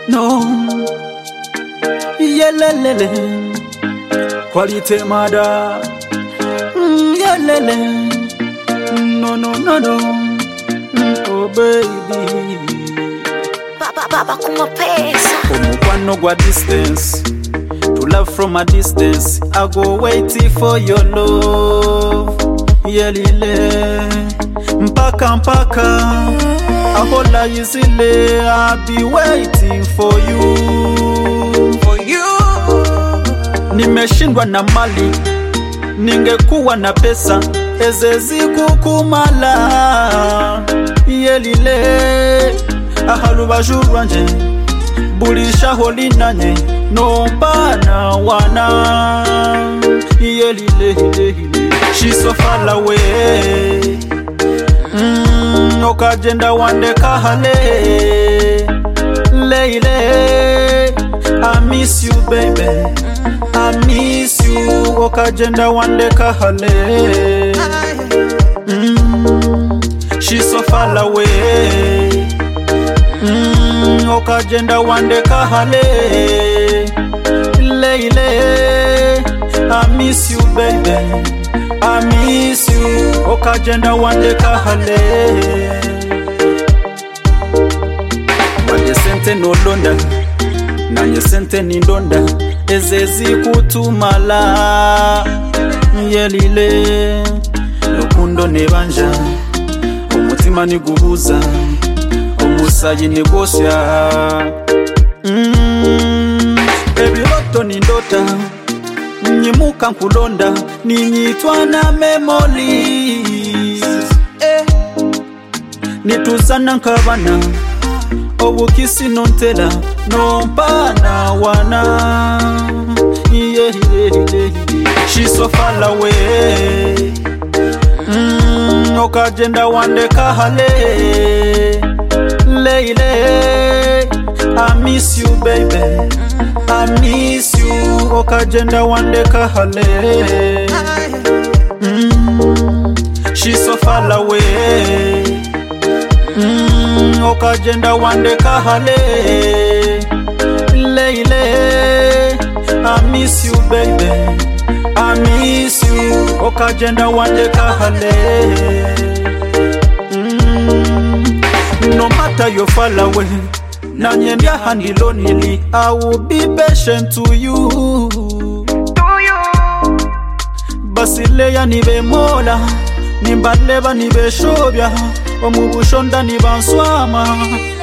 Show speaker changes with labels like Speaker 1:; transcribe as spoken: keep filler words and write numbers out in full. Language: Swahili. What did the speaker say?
Speaker 1: No, yelelele, quality mother. Mm, yelele, no no no no, mm, oh baby.
Speaker 2: Baba baba kumapesa.
Speaker 1: Omukwano gwa distance, to love from a distance. I go waiting for your love. Yelele, mpaka mpaka. Ahola yizile, I'll be waiting for you. For you. Nimeshindwa na mali, ningekuwa na pesa, ezezi kukumala. Yelile, ahaluba jurwanje, bulisha holinanye, nomba na wana. Yelile, she's so far away. Mm, okajenda wande kahale. Leile, I miss you baby, I miss you. Okajenda wande kahale. Mm, she's so far away. Mm, okajenda wande kahale. Leile, I miss you baby, I miss you. Okajenda wande kahale. Wande sente no londa, nanye sente ni ndonda, ezezi kutumala. Yelile, lukundo nebanja, omutima nigubuza, omusayi negosya. Mm, ebiroto ni ndota, nyimuka nkulonda, ninyitwa na memories. Eh, nituzana nkabana, obukisi nontela, nompa na wana. Yeah, yeah, yeah. She's so far away. Mm, okajenda wande kahale. Leile, I miss you baby, I miss you. Okajenda wande kahale. Mm, she's so far away. Mm, okajenda wande kahale. Leile, I miss you baby, I miss you. Okajenda wande kahale. Mm, no matter you fall away, nanye ndia handi lonely, I will be patient to you. To you. Basileya nibe mola, nimbaleba nibe shobya, omubushonda nibanswama.